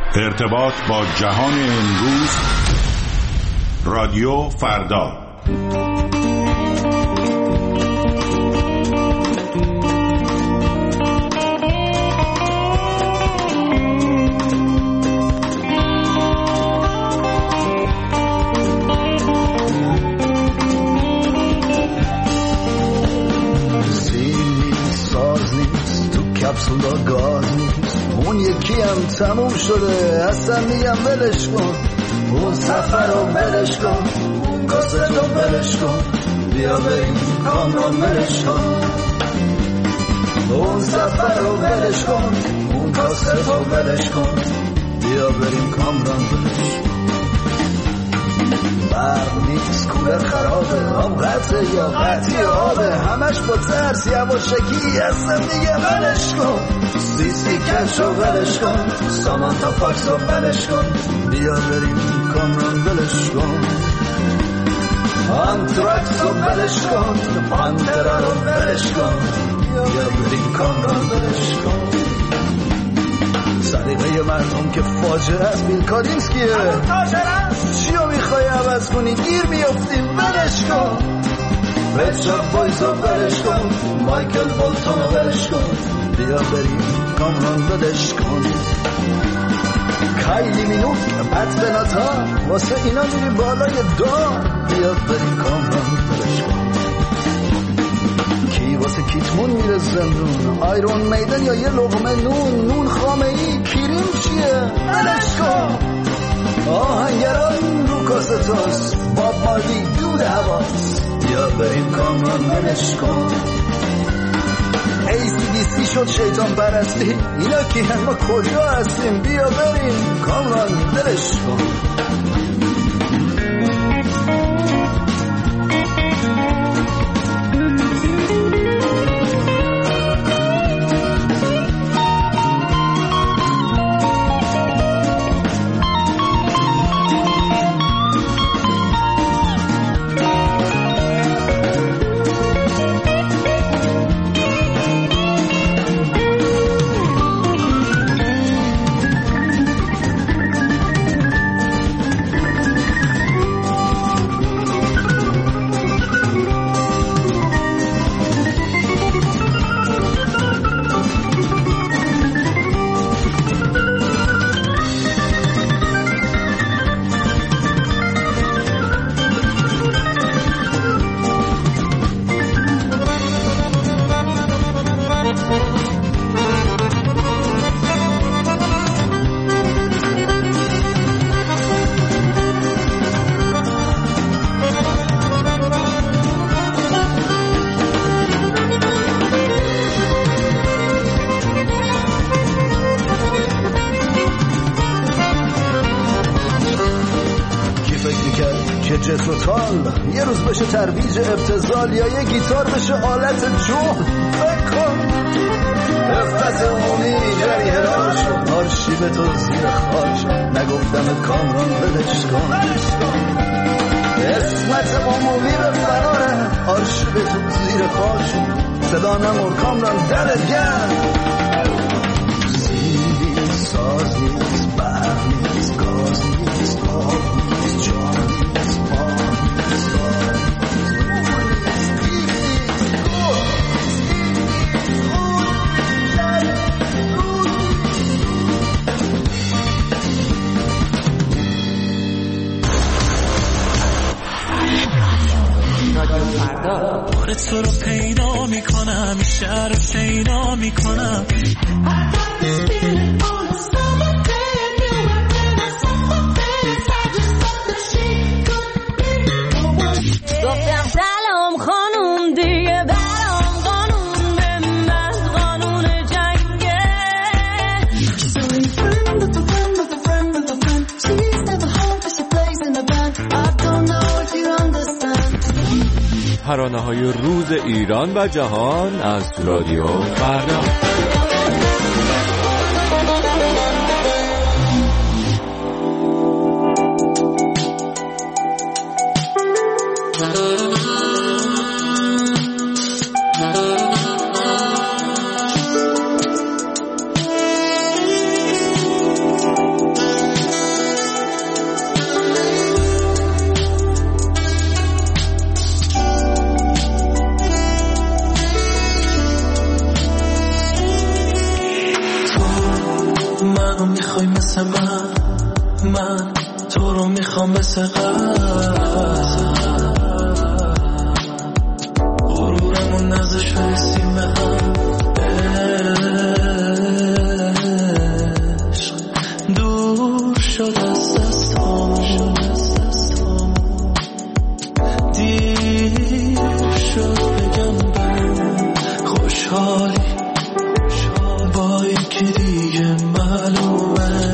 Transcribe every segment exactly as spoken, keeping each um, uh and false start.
ارتباط با جهان امروز، رادیو فردا. کپسول با گاز نیست، اون یکی هم تموم شده، اصلا میگم ولش کن. اون سفر رو ولش کن، اون کاست رو ولش کن، بیا بریم کامران ولش کن. اون سفر رو ولش کن، اون کاست رو ولش کن، بیا بریم کامران ولش کن. برق نیست، کولر خرابه، آب قطعه یا قطعی آبه، همش با ترس یواشکی اصلا میگه ولش کن. سیسی کش رو ولش کن، سامانتا فاکس رو ولش کن، بیا بریم کامران ولش کن. آنتراکس رو ولش کن، پانترا رو ولش کن، بیا بریم کامران ولش کن. سلیقه مردم که فاجعه است، بیل کالینسکیه. چی رو میخوای عوض کنی؟ گیر میافتیم، ولش کن. رچارد بویز رو ولش کن، مایکل بولتون رو ولش کن، بیا بریم کامران ولش کن. کایلی مینوت، پت بناتا، واسه اینا میریم بالای دار، بیا بریم کامران ولش کن. کی واسه کیتمون میره زندون، آیرون میدن یا یه لقمه نون، نون خامه ای، کیریم چیه؟ ولش کن. آهنگران رو کاستاس، باب مالی دود هواست، بیا بریم کامران ولش کن. ای سی دی سی شد شیطان پرستی، اینا کی هم؟ ما کجا هستیم؟ بیا بریم کامران ولش کن. یه روز بشه ترویج ابتذال، یا یه گیتار بشه آلت جون. فکر کن رفت عمومی جری هلال شد، آرشیو تو زیر خاک شد، نگفتم کامران ولش کن. اسمت عمومی به فراره، آرشیو تو زیر خاک شد، صدا نمور کامران دلت گرم. سیدی ساز نیست، برق نیست، گاز نیست، آب نیست، جان نیست، بار تو رو پیدا میکنم، این شهر رو شیدا میکنم. گفتم سلام خانوم، دیگه برام قانون به من قانون جنگه. So you friend with a friend with a friend with a friend. She's never home but she plays in the band. I don't know if you understand. ترانه‌های روز ایران و جهان از رادیو فردا. منو میخوای مثل من، من تو رو میخوام مثل قبل. غرورمون نزش برسیم به هم، عشق دور شد از دستامون، دیر شد بگم بمون خوشحالی با یکی دیگه معلومه.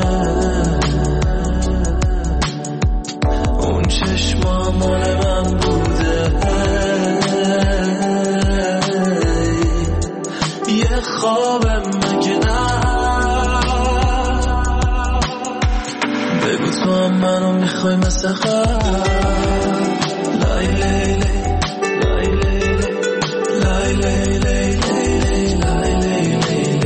اون چشما مال من بوده، یه خوابم مگه نه؟ بگو تو هم منو میخوای مثل قبل. لای لی لی لای لی لی لای لی لی لای لی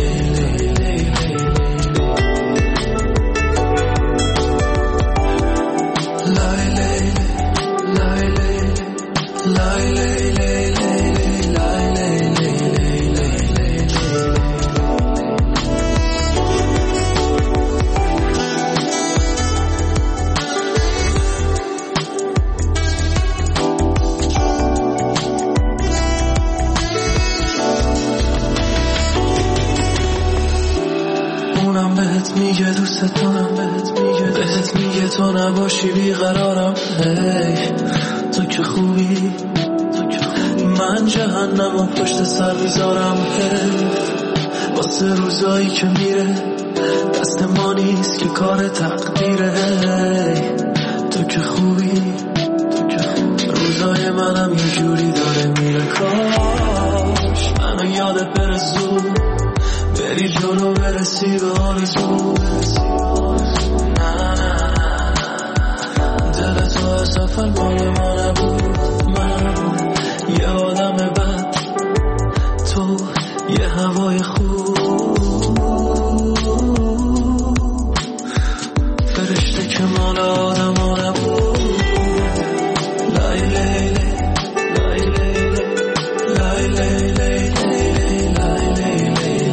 میگه دوست دارم، بهت میگه بهت میگه تو نباشی بیقرارم. هی تو که خوبی، تو که خوبی. من جهنم و پشت سر میذارم. هی واسه روزایی که میره دست ما نیست که کار تقدیره. هی تو که خوبی، تو که خوبی. روزای منم یه جوری داره میره. کاش منو یادت بره زود، بری جلو برسی به آرزو. نه نه نه دل تو از اول مال ما نبود. من یه آدم بد، تو یه هوای خوب. فرشته که مال آدم ها نبود. لای لی لی لای لی لی لای لی لی لای لی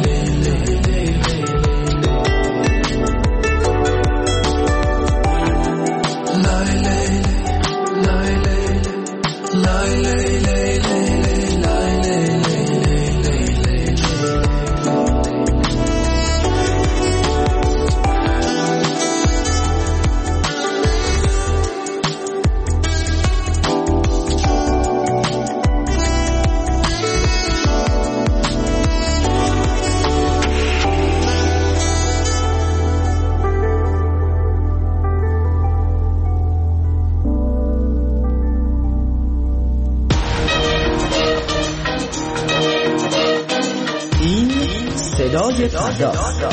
صدای فردا،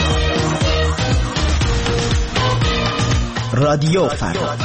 رادیو فردا.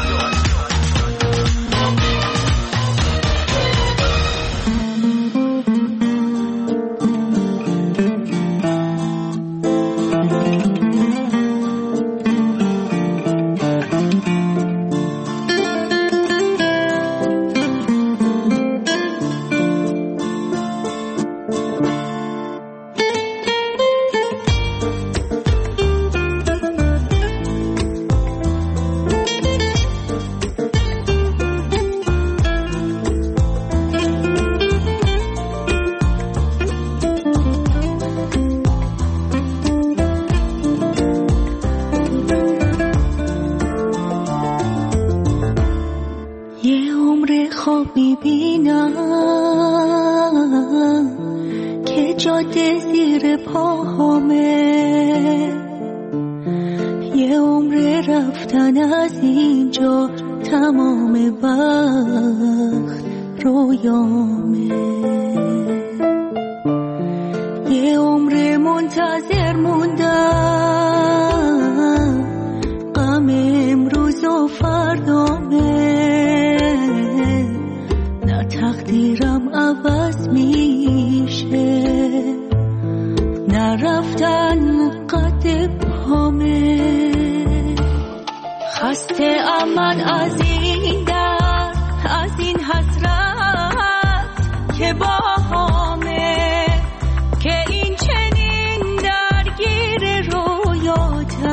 که این چنین درگیر رویات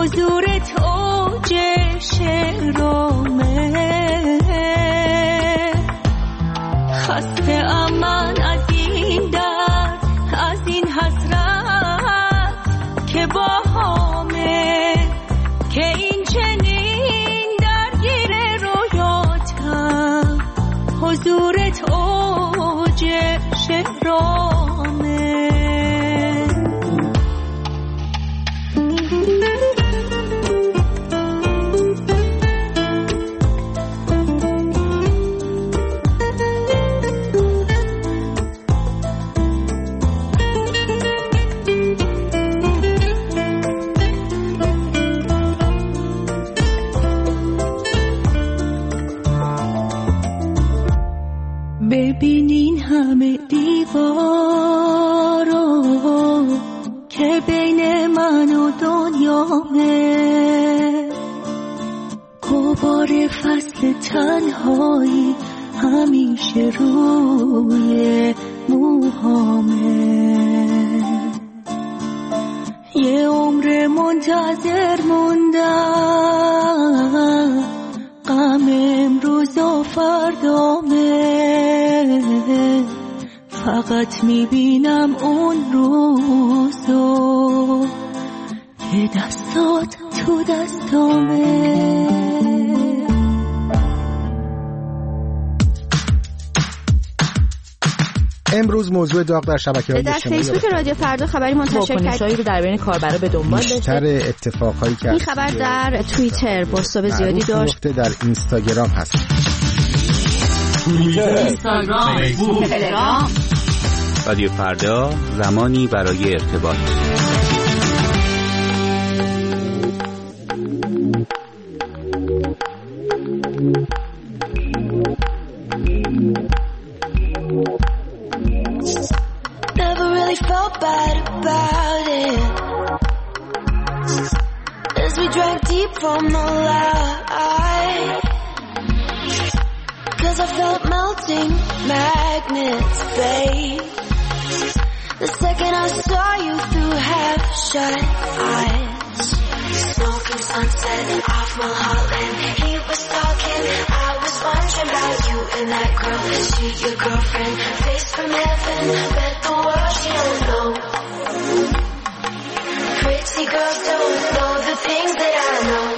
حضورت اوج شعرامه خسته امان از این درد از این حسرت که با همه که این چنین درگیر رویاتم حضورت اوج شعرامه ببینین همه دیوارو که بین من و دنیامه غبار فصل تنهایی همیشه روی موهامه یه عمر منتظر موندم غم امروز و فردامه فقط میبینم اون روزو که دستات تو دستامه. امروز موضوع داغ در شبکه‌های اجتماعی در فیسبوک رادیو فردا خبری منتشر کرد. واکنش‌هایی رو در بین کاربرا به دنبال داشته. بیشتر اتفاقایی که این خبر در توییتر بازتاب زیادی داشت. در اینستاگرام هست. اینستاگرام، فیسبوک، تلگرام. رادیو فردا زمانی برای ارتباط. Never really felt bad about it as we drank deep from the light. Cause I felt melting magnets, babe. The second I saw you through half-shut eyes. Smoking sunset off Mulholland. He was talking, I was wondering about you and that girl. Is she your girlfriend? Face from heaven, bet the world she don't know. Pretty girls don't know the things that I know.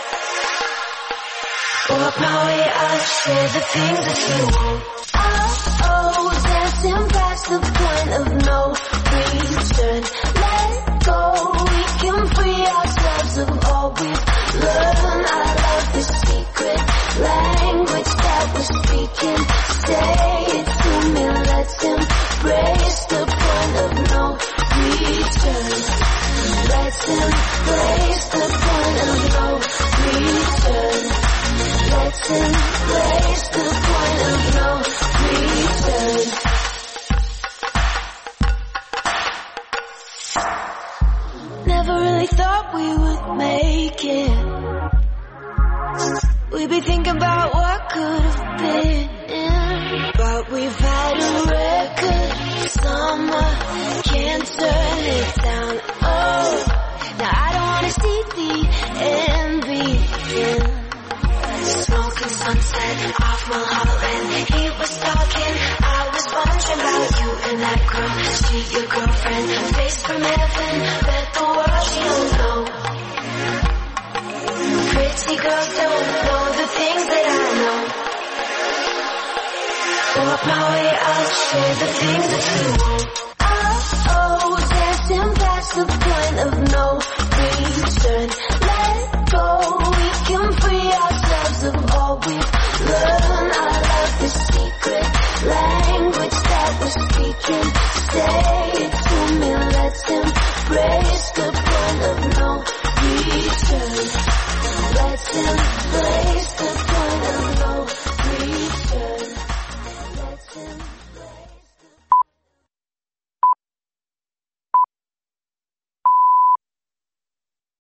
Walk my way, I'll share the things that you won't. Oh, oh, dancing past the point of no return. Let go, we can free ourselves of all we've learned. I love the secret language that we're speaking. Say it to me, let's embrace the point of no return. Let's embrace the point of no return. Let's embrace the point of no return. Never really thought we would make it. We'd be thinking about what could have been. But we've had a record summer, can't turn it down. Oh, now I don't wanna see the end begin. Smoking sunset off Mulholland. He was talking, I was wondering about you and that girl. Is she your girlfriend? Face from heaven, bet the world she don't know. Pretty girls don't know the things that I know. Walk my way, I'll share the things that you won't. Oh, oh, dancing past the point of no return. Let go, we can free ourselves of all we've learned. I love the secret language that we're speaking. Say it to me, let's embrace